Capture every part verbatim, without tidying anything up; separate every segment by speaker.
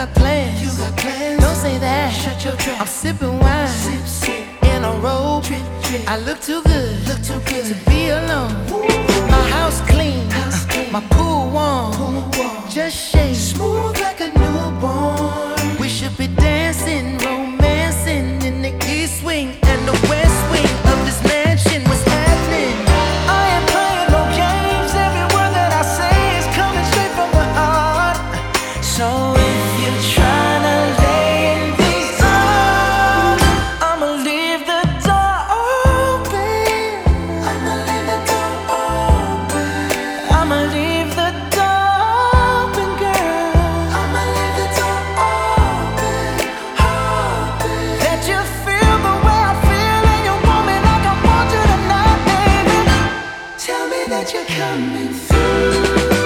Speaker 1: got plans.
Speaker 2: You got plans.
Speaker 1: Don't say that.
Speaker 2: Shut your trap.
Speaker 1: I'm sipping wine.
Speaker 2: Sip, sip.
Speaker 1: In a robe.
Speaker 2: Drip, drip.
Speaker 1: I look too good.
Speaker 2: Look too good
Speaker 1: to be alone. My house clean.
Speaker 2: House clean.
Speaker 1: My pool warm.
Speaker 2: Pool warm.
Speaker 1: Just shake.
Speaker 2: Smooth like a newborn.
Speaker 1: We should be dancing, romancing in the east wing and the west wing of this mansion. What's happening?
Speaker 2: I ain't playing no games. Every word that I say is coming straight from the heart. So if you're trying to lay in these arms, I'ma leave the door open. I'ma leave the door open. I'ma leave the door open, girl. I'ma leave the door open, open. That you feel the way I feel and you want me like I want you tonight, baby. Tell me that you're coming through.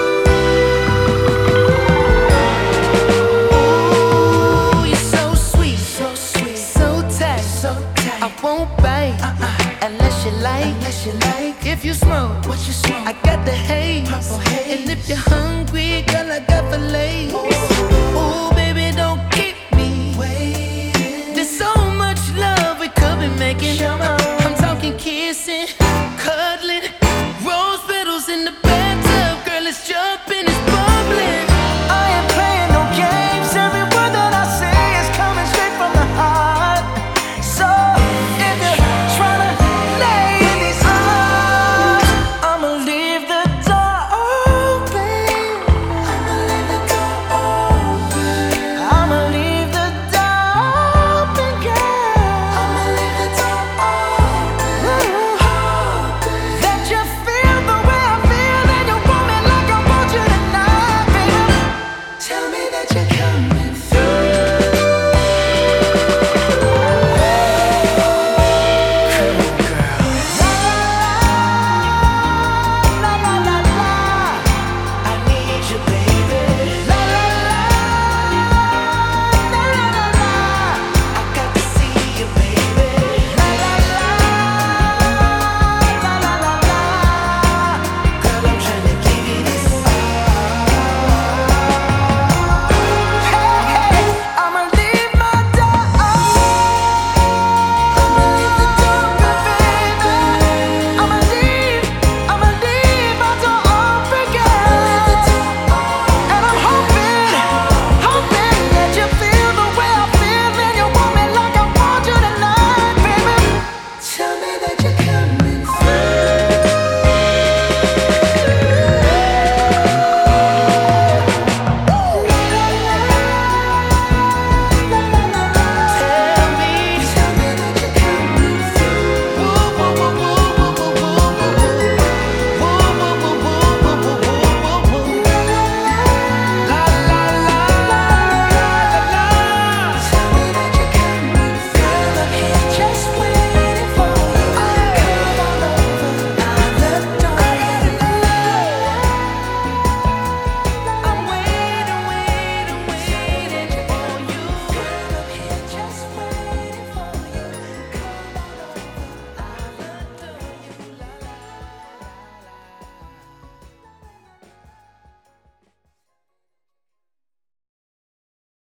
Speaker 1: Ooh, you're so sweet,
Speaker 2: So sweet,
Speaker 1: so tight,
Speaker 2: so tight.
Speaker 1: I won't bite
Speaker 2: Uh-uh.
Speaker 1: unless you like.
Speaker 2: Unless you like
Speaker 1: If you smoke,
Speaker 2: what you smoke.
Speaker 1: I got the haze.
Speaker 2: Purple haze.
Speaker 1: And if you're hungry, girl, I got the